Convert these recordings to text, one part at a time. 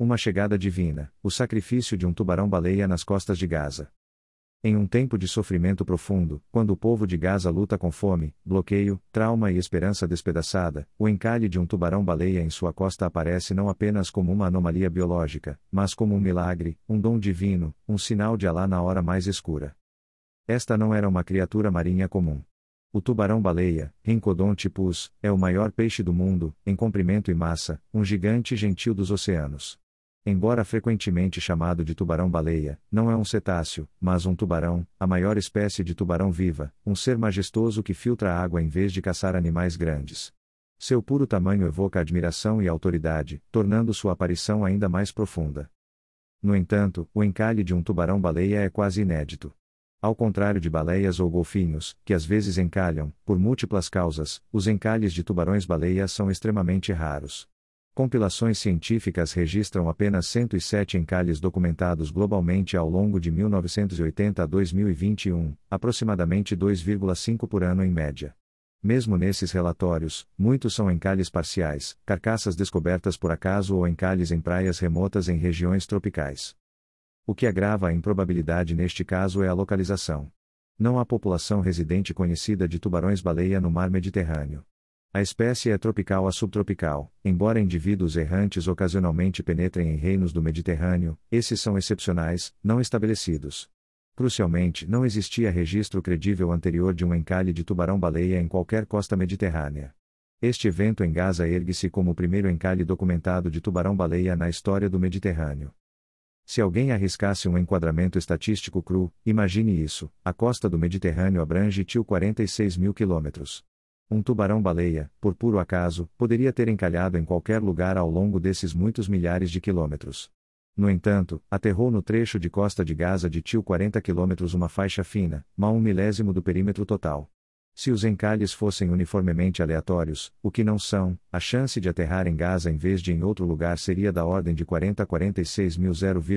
Uma chegada divina, o sacrifício de um tubarão-baleia nas costas de Gaza. Em um tempo de sofrimento profundo, quando o povo de Gaza luta com fome, bloqueio, trauma e esperança despedaçada, o encalhe de um tubarão-baleia em sua costa aparece não apenas como uma anomalia biológica, mas como um milagre, um dom divino, um sinal de Alá na hora mais escura. Esta não era uma criatura marinha comum. O tubarão-baleia, Rhincodon-typus, é o maior peixe do mundo, em comprimento e massa, um gigante gentil dos oceanos. Embora frequentemente chamado de tubarão-baleia, não é um cetáceo, mas um tubarão, a maior espécie de tubarão viva, um ser majestoso que filtra água em vez de caçar animais grandes. Seu puro tamanho evoca admiração e autoridade, tornando sua aparição ainda mais profunda. No entanto, o encalhe de um tubarão-baleia é quase inédito. Ao contrário de baleias ou golfinhos, que às vezes encalham, por múltiplas causas, os encalhes de tubarões-baleia são extremamente raros. Compilações científicas registram apenas 107 encalhes documentados globalmente ao longo de 1980 a 2021, aproximadamente 2,5 por ano em média. Mesmo nesses relatórios, muitos são encalhes parciais, carcaças descobertas por acaso ou encalhes em praias remotas em regiões tropicais. O que agrava a improbabilidade neste caso é a localização. Não há população residente conhecida de tubarões-baleia no mar Mediterrâneo. A espécie é tropical a subtropical, embora indivíduos errantes ocasionalmente penetrem em reinos do Mediterrâneo, esses são excepcionais, não estabelecidos. Crucialmente, não existia registro credível anterior de um encalhe de tubarão-baleia em qualquer costa mediterrânea. Este evento em Gaza ergue-se como o primeiro encalhe documentado de tubarão-baleia na história do Mediterrâneo. Se alguém arriscasse um enquadramento estatístico cru, imagine isso: a costa do Mediterrâneo abrange 46 mil quilômetros. Um tubarão-baleia, por puro acaso, poderia ter encalhado em qualquer lugar ao longo desses muitos milhares de quilômetros. No entanto, aterrou no trecho de costa de Gaza de 40 quilômetros, uma faixa fina, mal 1/1000 do perímetro total. Se os encalhes fossem uniformemente aleatórios, o que não são, a chance de aterrar em Gaza em vez de em outro lugar seria da ordem de 40 a 46 mil,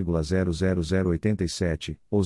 0,00087, ou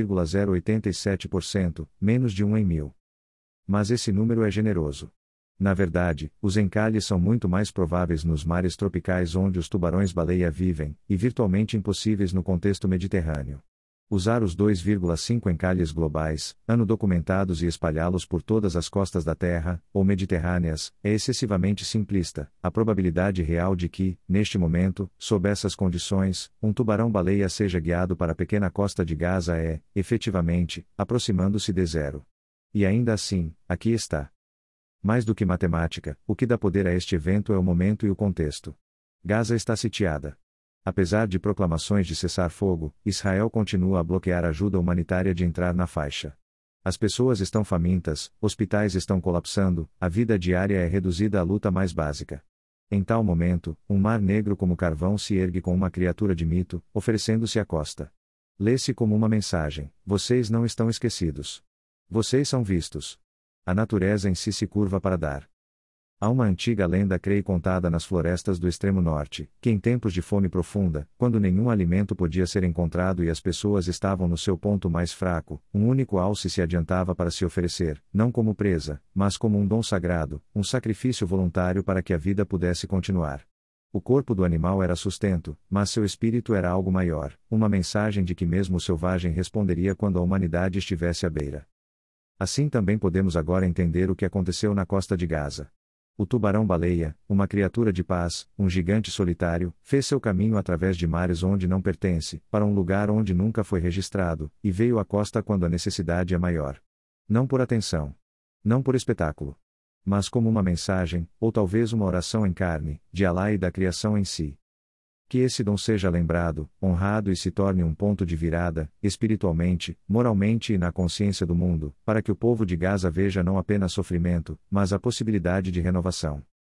0,087%, menos de 1 em 1000. Mas esse número é generoso. Na verdade, os encalhes são muito mais prováveis nos mares tropicais onde os tubarões-baleia vivem, e virtualmente impossíveis no contexto mediterrâneo. Usar os 2,5 encalhes globais, ano documentados, e espalhá-los por todas as costas da Terra, ou mediterrâneas, é excessivamente simplista. A probabilidade real de que, neste momento, sob essas condições, um tubarão-baleia seja guiado para a pequena costa de Gaza é, efetivamente, aproximando-se de zero. E ainda assim, aqui está. Mais do que matemática, o que dá poder a este evento é o momento e o contexto. Gaza está sitiada. Apesar de proclamações de cessar-fogo, Israel continua a bloquear ajuda humanitária de entrar na faixa. As pessoas estão famintas, hospitais estão colapsando, a vida diária é reduzida à luta mais básica. Em tal momento, um mar negro como carvão se ergue com uma criatura de mito, oferecendo-se à costa. Lê-se como uma mensagem: vocês não estão esquecidos. Vocês são vistos. A natureza em si se curva para dar. Há uma antiga lenda contada nas florestas do extremo norte, que em tempos de fome profunda, quando nenhum alimento podia ser encontrado e as pessoas estavam no seu ponto mais fraco, um único alce se adiantava para se oferecer, não como presa, mas como um dom sagrado, um sacrifício voluntário para que a vida pudesse continuar. O corpo do animal era sustento, mas seu espírito era algo maior, uma mensagem de que mesmo o selvagem responderia quando a humanidade estivesse à beira. Assim também podemos agora entender o que aconteceu na costa de Gaza. O tubarão-baleia, uma criatura de paz, um gigante solitário, fez seu caminho através de mares onde não pertence, para um lugar onde nunca foi registrado, e veio à costa quando a necessidade é maior. Não por atenção. Não por espetáculo. Mas como uma mensagem, ou talvez uma oração em carne, de Alá e da criação em si. Que esse dom seja lembrado, honrado e se torne um ponto de virada, espiritualmente, moralmente e na consciência do mundo, para que o povo de Gaza veja não apenas sofrimento, mas a possibilidade de renovação.